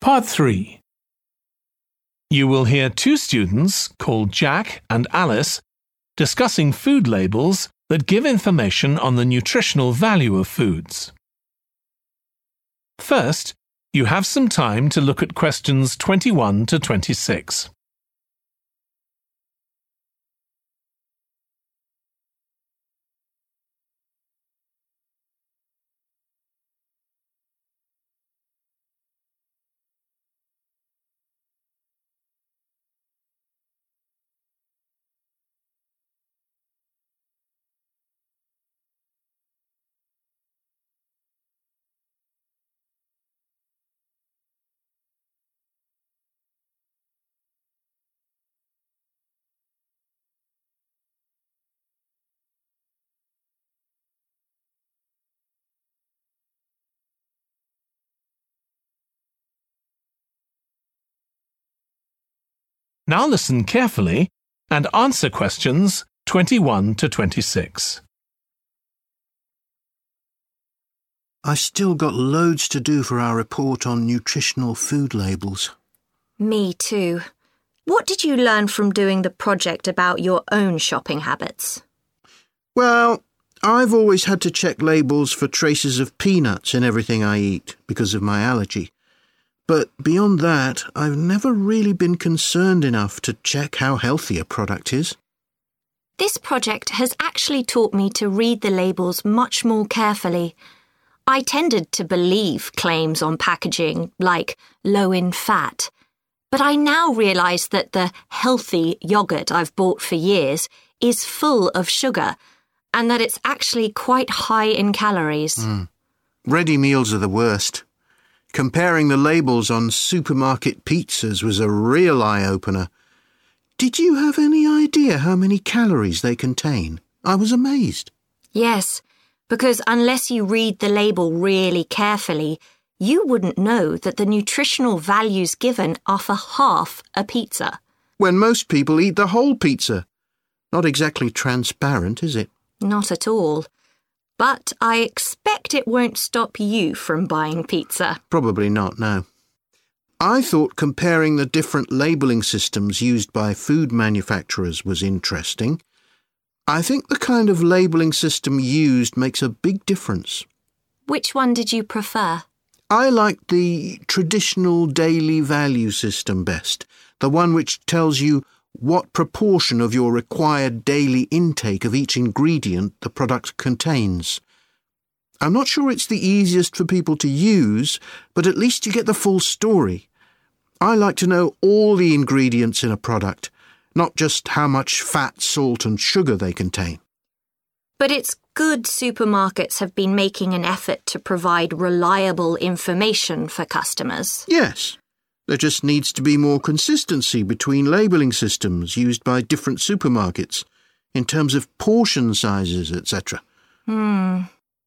Part 3. You will hear two students called Jack and Alice discussing food labels that give information on the nutritional value of foods. First, you have some time to look at questions 21 to 26. Now listen carefully and answer questions 21 to 26. I've still got loads to do for our report on nutritional food labels. Me too. What did you learn from doing the project about your own shopping habits? Well, I've always had to check labels for traces of peanuts in everything I eat because of my allergy. But beyond that, I've never really been concerned enough to check how healthy a product is. This project has actually taught me to read the labels much more carefully. I tended to believe claims on packaging, like low in fat. But I now realise that the healthy yoghurt I've bought for years is full of sugar, and that it's actually quite high in calories. Ready meals are the worst. Comparing the labels on supermarket pizzas was a real eye-opener. Did you have any idea how many calories they contain? I was amazed. Yes, because unless you read the label really carefully, you wouldn't know that the nutritional values given are for half a pizza. When most people eat the whole pizza. Not exactly transparent, is it? Not at all. But I expect it won't stop you from buying pizza. Probably not, no. I thought comparing the different labelling systems used by food manufacturers was interesting. I think the kind of labelling system used makes a big difference. Which one did you prefer? I liked the traditional daily value system best, the one which tells you what proportion of your required daily intake of each ingredient the product contains. I'm not sure it's the easiest for people to use, but at least you get the full story. I like to know all the ingredients in a product, not just how much fat, salt and sugar they contain. But it's good supermarkets have been making an effort to provide reliable information for customers. Yes. There just needs to be more consistency between labelling systems used by different supermarkets in terms of portion sizes, etc. The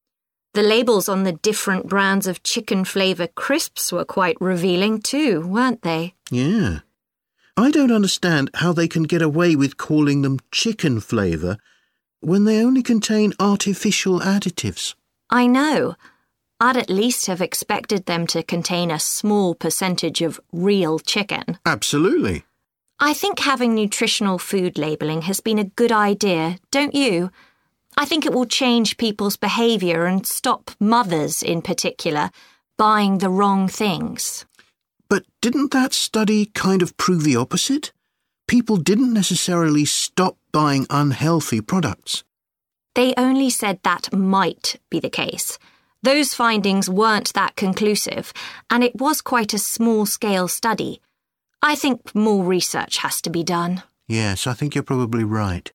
labels on the different brands of chicken flavour crisps were quite revealing too, weren't they? Yeah. I don't understand how they can get away with calling them chicken flavour when they only contain artificial additives. I know. I'd at least have expected them to contain a small percentage of real chicken. Absolutely. I think having nutritional food labelling has been a good idea, don't you? I think it will change people's behaviour and stop mothers, in particular, buying the wrong things. But didn't that study kind of prove the opposite? People didn't necessarily stop buying unhealthy products. They only said that might be the case. Those findings weren't that conclusive, and it was quite a small-scale study. I think more research has to be done. Yes, I think you're probably right.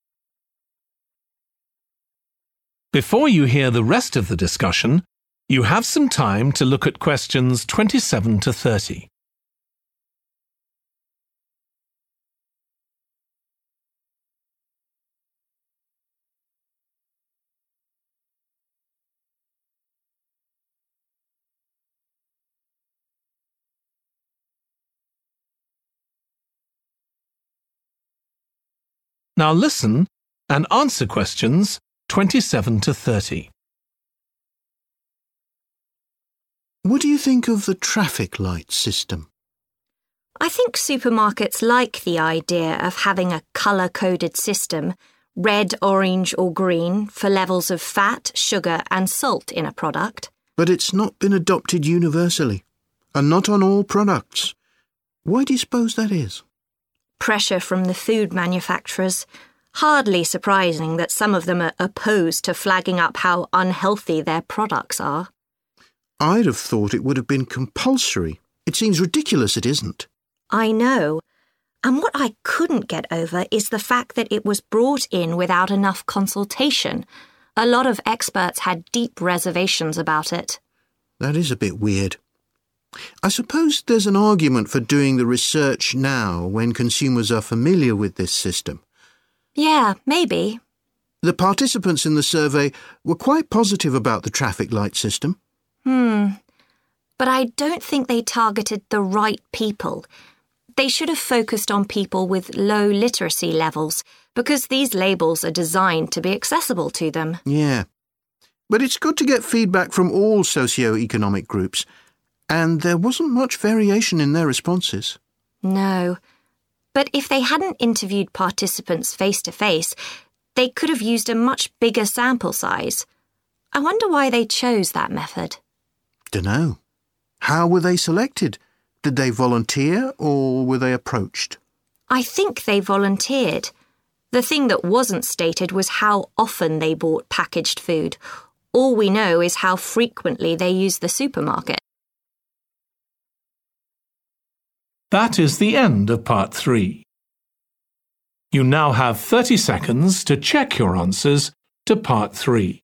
Before you hear the rest of the discussion, you have some time to look at questions 27 to 30. Now listen and answer questions 27 to 30. What do you think of the traffic light system? I think supermarkets like the idea of having a colour-coded system, red, orange or green, for levels of fat, sugar and salt in a product. But it's not been adopted universally, and not on all products. Why do you suppose that is? Pressure from the food manufacturers. Hardly surprising that some of them are opposed to flagging up how unhealthy their products are. I'd have thought it would have been compulsory. It seems ridiculous it isn't. I know. And what I couldn't get over is the fact that it was brought in without enough consultation. A lot of experts had deep reservations about it. That is a bit weird. I suppose there's an argument for doing the research now when consumers are familiar with this system. Yeah, maybe. The participants in the survey were quite positive about the traffic light system. But I don't think they targeted the right people. They should have focused on people with low literacy levels, because these labels are designed to be accessible to them. Yeah. But it's good to get feedback from all socio-economic groups, and there wasn't much variation in their responses. No. But if they hadn't interviewed participants face-to-face, they could have used a much bigger sample size. I wonder why they chose that method. Dunno. How were they selected? Did they volunteer or were they approached? I think they volunteered. The thing that wasn't stated was how often they bought packaged food. All we know is how frequently they use the supermarket. That is the end of part 3. You now have 30 seconds to check your answers to part 3.